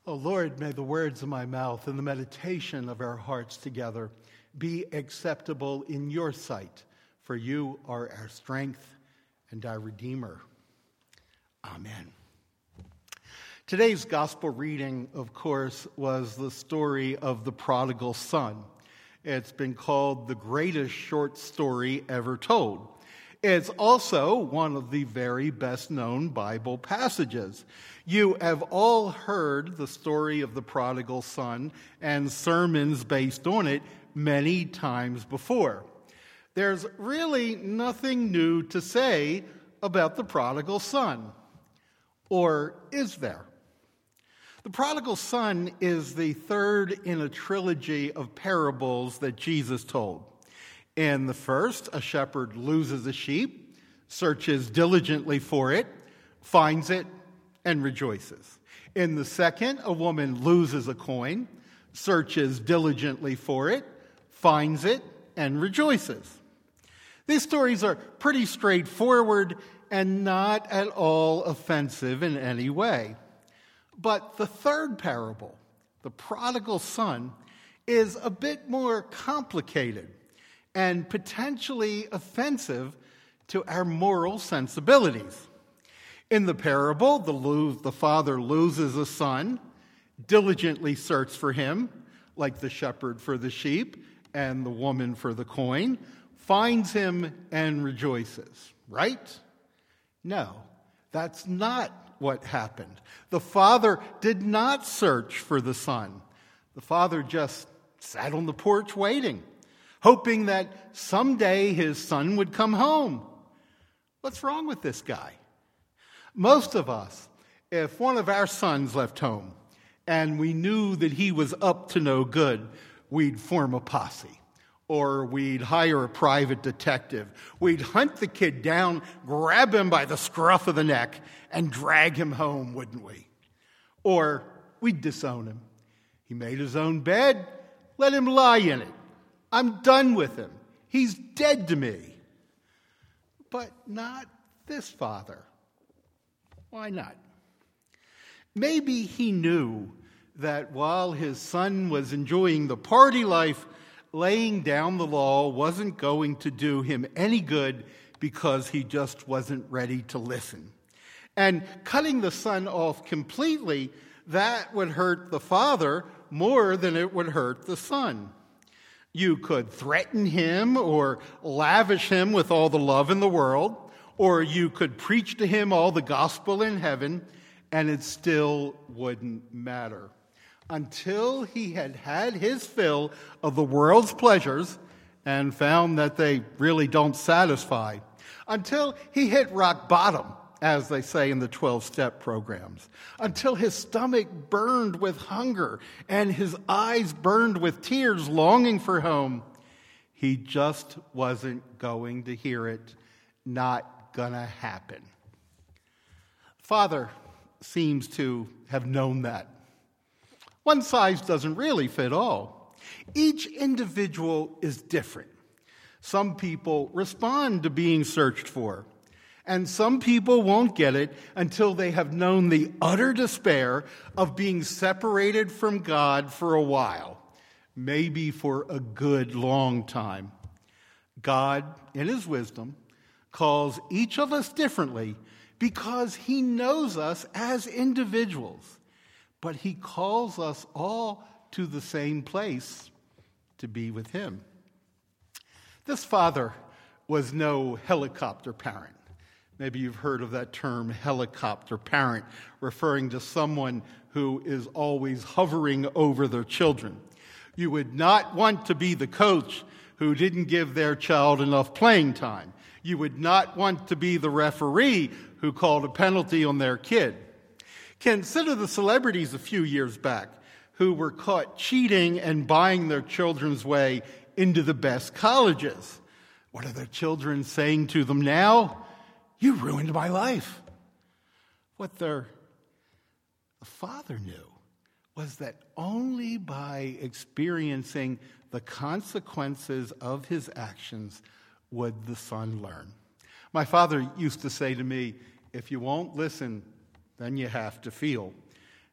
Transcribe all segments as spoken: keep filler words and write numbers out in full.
O Lord, may the words of my mouth and the meditation of our hearts together be acceptable in your sight, for you are our strength and our Redeemer. Amen. Today's gospel reading, of course, was the story of the prodigal son. It's been called the greatest short story ever told. It's also one of the very best-known Bible passages. You have all heard the story of the prodigal son and sermons based on it many times before. There's really nothing new to say about the prodigal son. Or is there? The prodigal son is the third in a trilogy of parables that Jesus told. In the first, a shepherd loses a sheep, searches diligently for it, finds it, and rejoices. In the second, a woman loses a coin, searches diligently for it, finds it, and rejoices. These stories are pretty straightforward and not at all offensive in any way. But the third parable, the prodigal son, is a bit more complicated and potentially offensive to our moral sensibilities. In the parable, the, lo- the father loses a son, diligently searches for him, like the shepherd for the sheep and the woman for the coin, finds him and rejoices, right? No, that's not what happened. The father did not search for the son. The father just sat on the porch waiting, hoping that someday his son would come home. What's wrong with this guy? Most of us, if one of our sons left home and we knew that he was up to no good, we'd form a posse, or we'd hire a private detective. We'd hunt the kid down, grab him by the scruff of the neck, and drag him home, wouldn't we? Or we'd disown him. He made his own bed, let him lie in it. I'm done with him. He's dead to me. But not this father. Why not? Maybe he knew that while his son was enjoying the party life, laying down the law wasn't going to do him any good because he just wasn't ready to listen. And cutting the son off completely, that would hurt the father more than it would hurt the son. You could threaten him or lavish him with all the love in the world, or you could preach to him all the gospel in heaven, and it still wouldn't matter. Until he had had his fill of the world's pleasures and found that they really don't satisfy. Until he hit rock bottom, as they say in the twelve-step programs. Until his stomach burned with hunger and his eyes burned with tears, longing for home. He just wasn't going to hear it. Not gonna happen. Father seems to have known that. One size doesn't really fit all. Each individual is different. Some people respond to being searched for, and some people won't get it until they have known the utter despair of being separated from God for a while, maybe for a good long time. God, in his wisdom, calls each of us differently because he knows us as individuals. But he calls us all to the same place, to be with him. This father was no helicopter parent. Maybe you've heard of that term, helicopter parent, referring to someone who is always hovering over their children. You would not want to be the coach who didn't give their child enough playing time. You would not want to be the referee who called a penalty on their kid. Consider the celebrities a few years back who were caught cheating and buying their children's way into the best colleges. What are their children saying to them now? You ruined my life. What their the father knew was that only by experiencing the consequences of his actions would the son learn. My father used to say to me, if you won't listen, then you have to feel.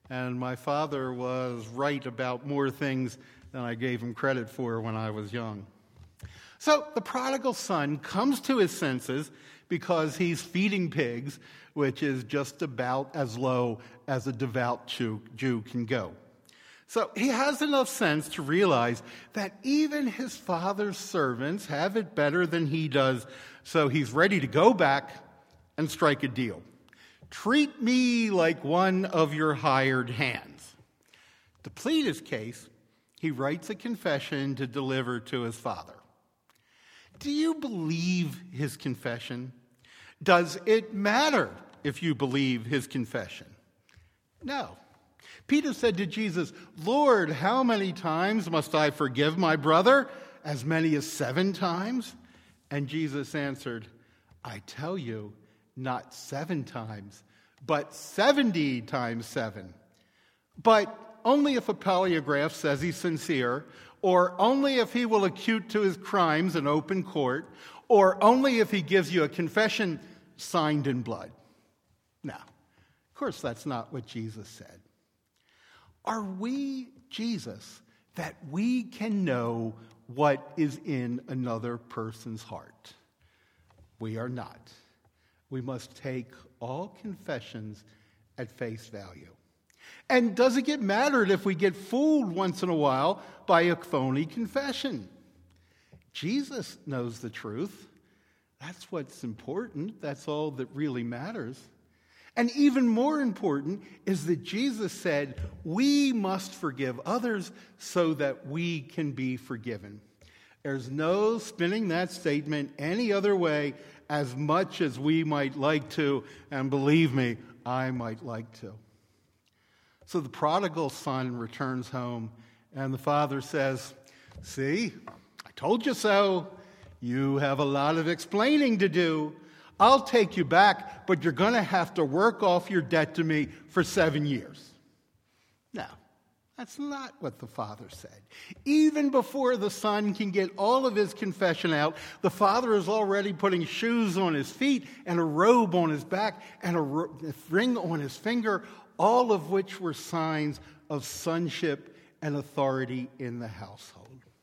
And my father was right about more things than I gave him credit for when I was young. So the prodigal son comes to his senses because he's feeding pigs, which is just about as low as a devout Jew, Jew can go. So he has enough sense to realize that even his father's servants have it better than he does, so he's ready to go back and strike a deal. Treat me like one of your hired hands. To plead his case, he writes a confession to deliver to his father. Do you believe his confession? Does it matter if you believe his confession? No. Peter said to Jesus, Lord, how many times must I forgive my brother? As many as seven times? And Jesus answered, I tell you, not seven times, but seventy times seven. But only if a polygraph says he's sincere, or only if he will accute to his crimes in open court, or only if he gives you a confession signed in blood. Now, of course, that's not what Jesus said. Are we Jesus that we can know what is in another person's heart? We are not. We must take all confessions at face value. And does it get mattered if we get fooled once in a while by a phony confession? Jesus knows the truth. That's what's important. That's all that really matters. And even more important is that Jesus said, we must forgive others so that we can be forgiven. There's no spinning that statement any other way, as much as we might like to, and believe me, I might like to. So the prodigal son returns home, and the father says, see, I told you so. You have a lot of explaining to do. I'll take you back, but you're going to have to work off your debt to me for seven years. No, that's not what the father said. Even before the son can get all of his confession out, the father is already putting shoes on his feet and a robe on his back and a ring on his finger, all of which were signs of sonship and authority in the household.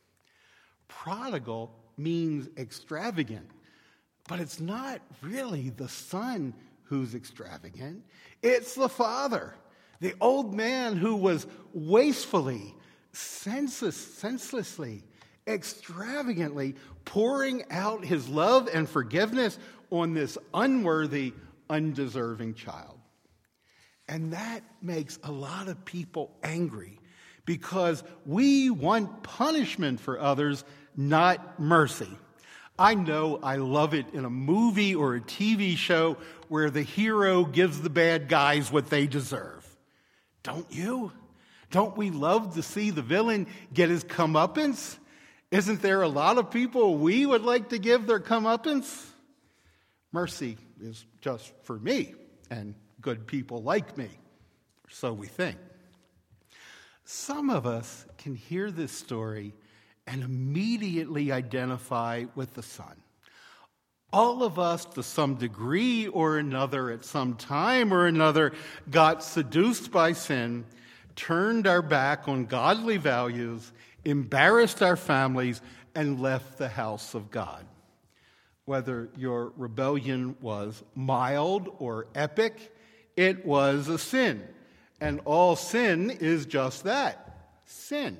Prodigal means extravagant. But it's not really the son who's extravagant. It's the father, the old man who was wastefully, senseless, senselessly, extravagantly pouring out his love and forgiveness on this unworthy, undeserving child. And that makes a lot of people angry because we want punishment for others, not mercy. I know I love it in a movie or a T V show where the hero gives the bad guys what they deserve. Don't you? Don't we love to see the villain get his comeuppance? Isn't there a lot of people we would like to give their comeuppance? Mercy is just for me and good people like me, so we think. Some of us can hear this story and immediately identify with the son. All of us, to some degree or another, at some time or another, got seduced by sin, turned our back on godly values, embarrassed our families, and left the house of God. Whether your rebellion was mild or epic, it was a sin. And all sin is just that, sin.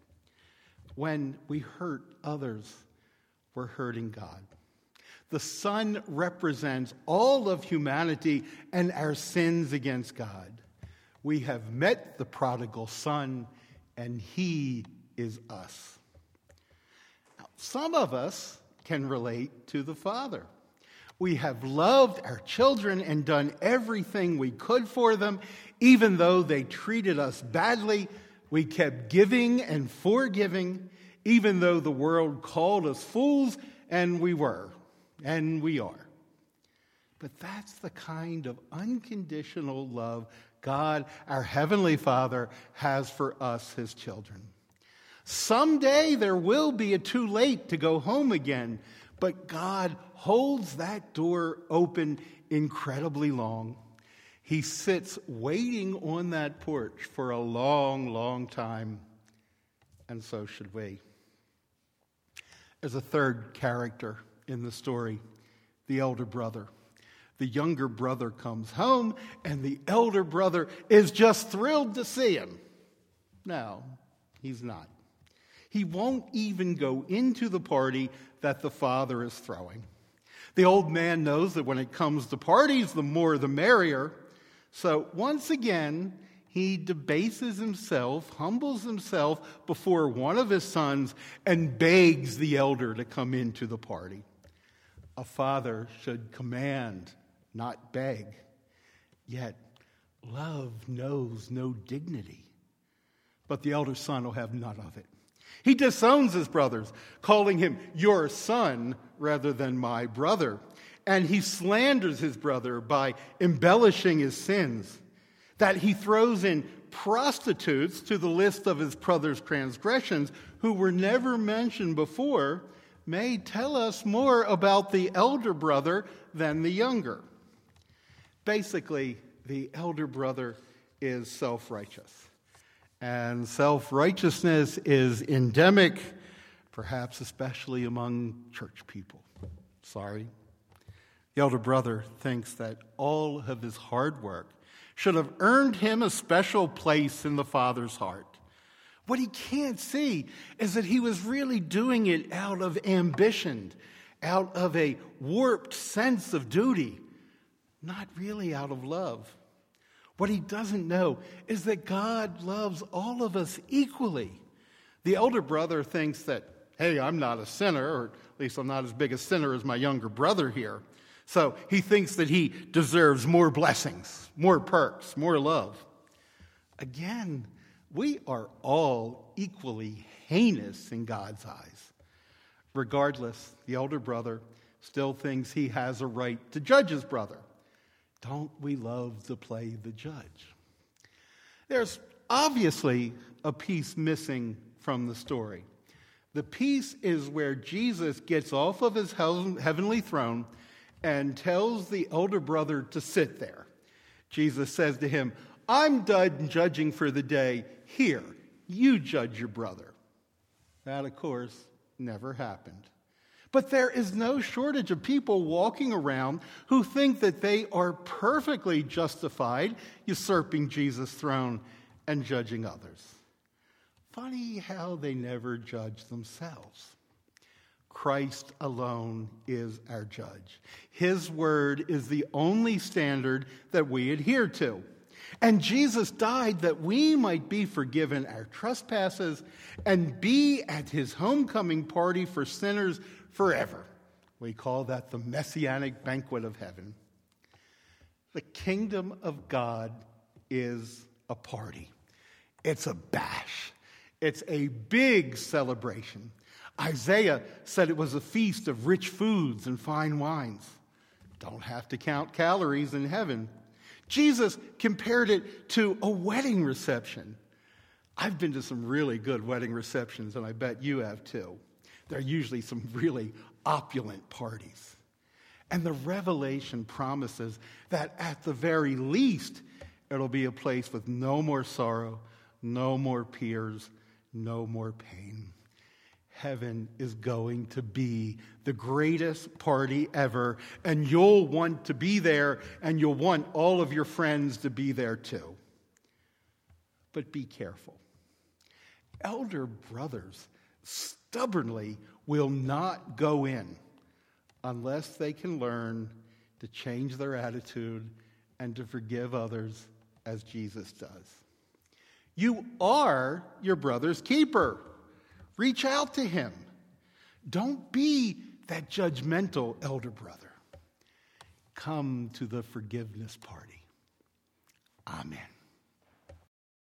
When we hurt others, we're hurting God. The Son represents all of humanity and our sins against God. We have met the prodigal son, and he is us. Now, some of us can relate to the Father. We have loved our children and done everything we could for them, even though they treated us badly. We kept giving and forgiving, even though the world called us fools, and we were, and we are. But that's the kind of unconditional love God, our Heavenly Father, has for us, His children. Someday there will be a too late to go home again, but God holds that door open incredibly long. He sits waiting on that porch for a long, long time, and so should we. There's a third character in the story, the elder brother. The younger brother comes home, and the elder brother is just thrilled to see him. No, he's not. He won't even go into the party that the father is throwing. The old man knows that when it comes to parties, the more the merrier. So once again, he debases himself, humbles himself before one of his sons, and begs the elder to come into the party. A father should command, not beg. Yet, love knows no dignity. But the elder son will have none of it. He disowns his brothers, calling him your son rather than my brother. And he slanders his brother by embellishing his sins. That he throws in prostitutes to the list of his brother's transgressions, who were never mentioned before, may tell us more about the elder brother than the younger. Basically, the elder brother is self-righteous. And self-righteousness is endemic, perhaps especially among church people. Sorry. The elder brother thinks that all of his hard work should have earned him a special place in the Father's heart. What he can't see is that he was really doing it out of ambition, out of a warped sense of duty, not really out of love. What he doesn't know is that God loves all of us equally. The elder brother thinks that, hey, I'm not a sinner, or at least I'm not as big a sinner as my younger brother here. So he thinks that he deserves more blessings, more perks, more love. Again, we are all equally heinous in God's eyes. Regardless, the elder brother still thinks he has a right to judge his brother. Don't we love to play the judge? There's obviously a piece missing from the story. The piece is where Jesus gets off of his heavenly throne and tells the elder brother to sit there. Jesus says to him, I'm done judging for the day. Here, you judge your brother. That, of course, never happened. But there is no shortage of people walking around who think that they are perfectly justified usurping Jesus' throne and judging others. Funny how they never judge themselves. Christ alone is our judge. His word is the only standard that we adhere to. And Jesus died that we might be forgiven our trespasses and be at his homecoming party for sinners forever. We call that the Messianic banquet of heaven. The kingdom of God is a party. It's a bash. It's a big celebration. Isaiah said it was a feast of rich foods and fine wines. Don't have to count calories in heaven. Jesus compared it to a wedding reception. I've been to some really good wedding receptions, and I bet you have too. They're usually some really opulent parties. And the Revelation promises that at the very least, it'll be a place with no more sorrow, no more tears, no more pain. Heaven is going to be the greatest party ever, and you'll want to be there, and you'll want all of your friends to be there too. But be careful. Elder brothers stubbornly will not go in unless they can learn to change their attitude and to forgive others as Jesus does. You are your brother's keeper. Reach out to him. Don't be that judgmental elder brother. Come to the forgiveness party. Amen.